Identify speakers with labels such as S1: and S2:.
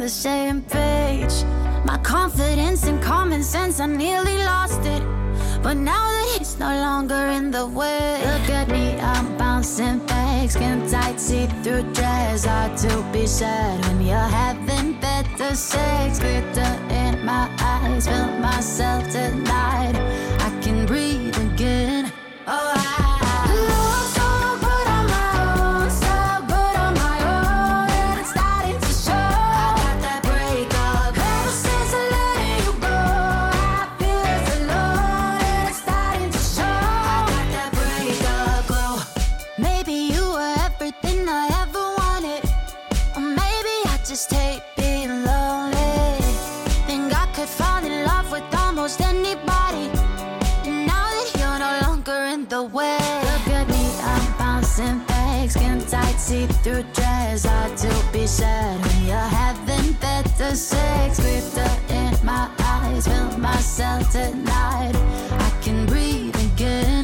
S1: the same page. My confidence and common sense, I nearly lost it. But now that it's no longer in the way, look at me, I'm bouncing back. Skin tight, see-through dress. Hard to be sad when you're having better sex. Glitter in my eyes, feel myself tonight. I can breathe again. Oh, look so good on my own, so good on my own, and it's starting to show. I got that breakup. Ever since I let you go, I feel less alone, and it's starting to show. I got that breakup glow. Maybe you were everything I ever wanted, or maybe I just hate being lonely. Think I could fall in love with almost anybody. Now that you're no longer in the way, look at me, I'm bouncing back. Skin tight, see-through dress. Hard to be sad when you're having better sex. Glitter in my eyes, feel myself tonight. I can breathe again.